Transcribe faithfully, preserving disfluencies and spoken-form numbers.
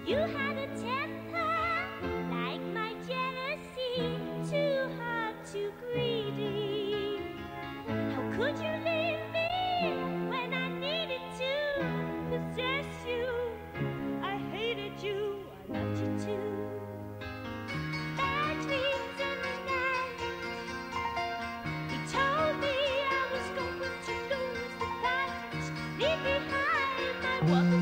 You had a temper like my jealousy, too hard, too greedy. How could you leave me when I needed to possess you? I hated you, I loved you too. Bad dreams in the night. He told me I was going to lose the fight, leave behind my woman.